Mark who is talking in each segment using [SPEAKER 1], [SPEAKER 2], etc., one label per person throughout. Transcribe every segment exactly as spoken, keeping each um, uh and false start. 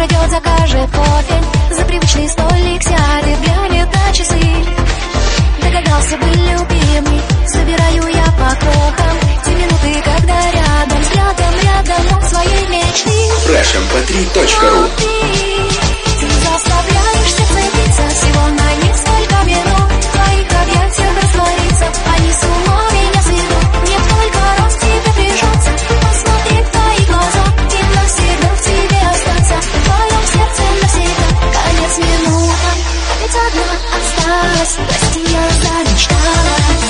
[SPEAKER 1] пройдет, закажет кофе, за привычный столик сядет, глянет на часы. Догадался бы, любимый, собираю я по крохам те минуты, когда рядом, взглядом, рядом от своей мечты.
[SPEAKER 2] фреш эм пэ три точка ру.
[SPEAKER 1] Ты заставляешь сердце биться всего на несколько минут, в твоих объятиях раствориться, они с ума меня сведут. Мне только раз тебе прижаться, посмотреть в твои глаза и навсегда в тебе остаться, в твоем сердце навсегда. Конец минутам, ведь одна осталась, прости, я замечталась.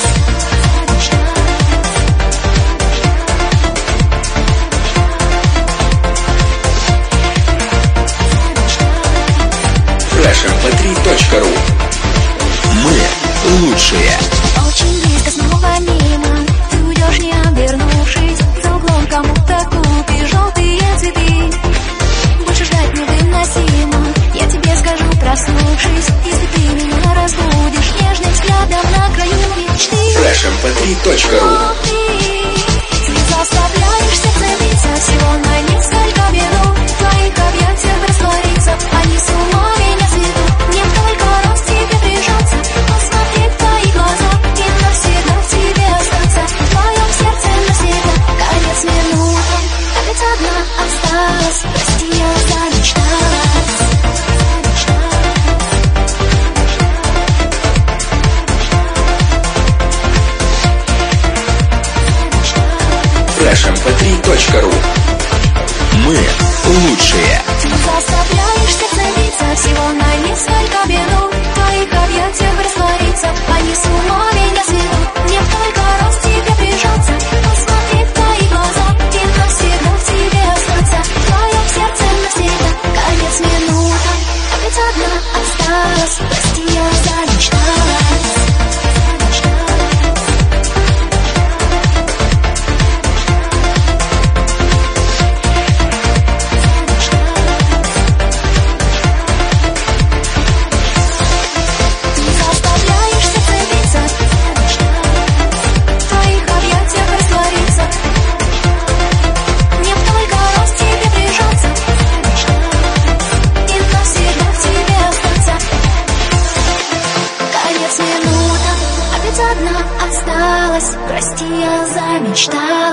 [SPEAKER 2] фреш эм пэ три точка ру. Мы лучшие.
[SPEAKER 1] Очень близко, снова мимо, ты уйдешь, не обернувшись, за углом кому-то купишь желтые цветы. Больше ждать невыносимо, я тебе скажу, проснувшись, если ты меня разбудишь нежным взглядом на краю мечты.
[SPEAKER 2] фреш эм пэ три точка ру.
[SPEAKER 1] Ты заставляешь сердце биться всего на несколько минут, в твоих объятиях раствориться, они с ума меня сведут. Мне только раз тебе прижаться, посмотреть в твои глаза и навсегда в тебе остаться, в твоем сердце навсегда. Конец минутам, а ведь одна осталась, прости, я замечталась.
[SPEAKER 2] фреш эм пэ три точка ру. Мы лучшие.
[SPEAKER 1] Ты заставляешь сердце биться всего на несколько минут, в твоих объятиях раствориться, они с ума меня сведут. Мне только раз тебе прижаться, посмотреть в твои глаза и навсегда в тебе остаться, в твоем сердце навсегда. Конец минутам, а ведь одна осталась, прости, я замечталась. Прости, я замечталась.